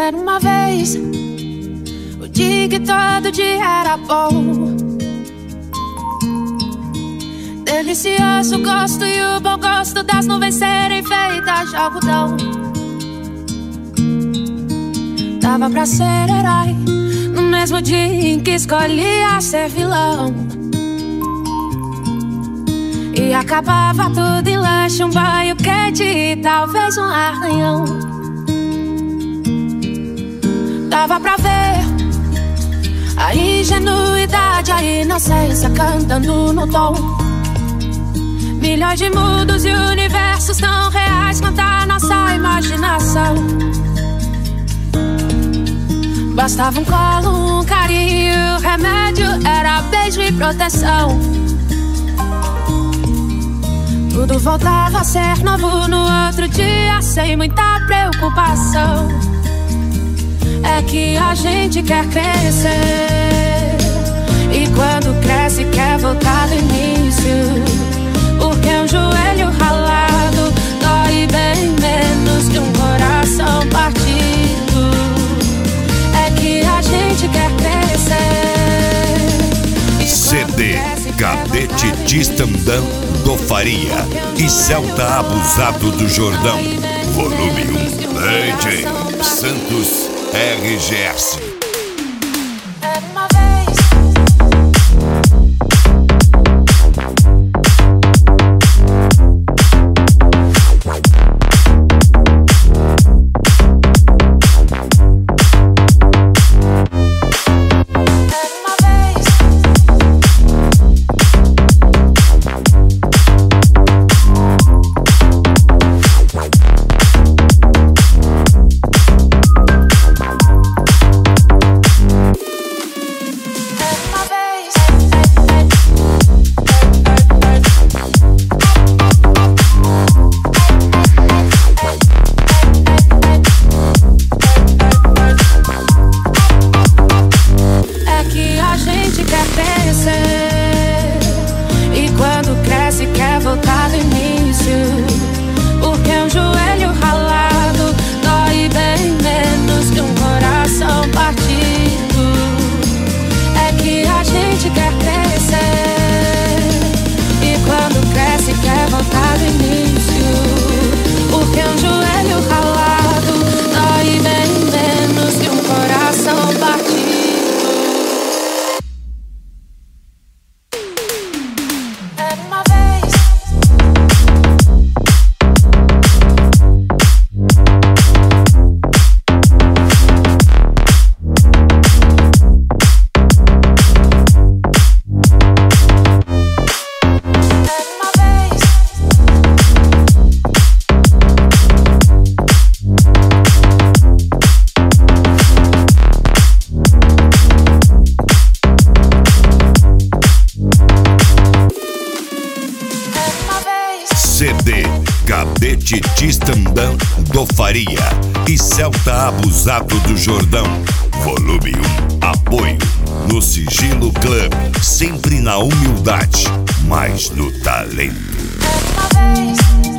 Era uma vez o dia que todo dia era bom. Delicioso o gosto e o bom gosto das nuvens serem feitas de algodão. Dava pra ser herói no mesmo dia em que escolhia ser vilão. E acabava tudo em lanche, um banho quente e talvez um arranhão. Dava pra ver a ingenuidade, a inocência cantando no tom. Milhões de mundos e universos tão reais quanto a nossa imaginação. Bastava um colo, um carinho, remédio era beijo e proteção. Tudo voltava a ser novo no outro dia, sem muita preocupação. É que a gente quer crescer, e quando cresce quer voltar do início. Porque um joelho ralado dói bem menos que um coração partido. É que a gente quer crescer. CD Cadete Tistandã do Faria e Celta Abusado do Jordão. Volume 1. DJ Santos RGS. CD Cadete Tistandã do Faria e Celta Abusado do Jordão. Volume 1. Apoio no Sigilo Club, sempre na humildade, mas no talento.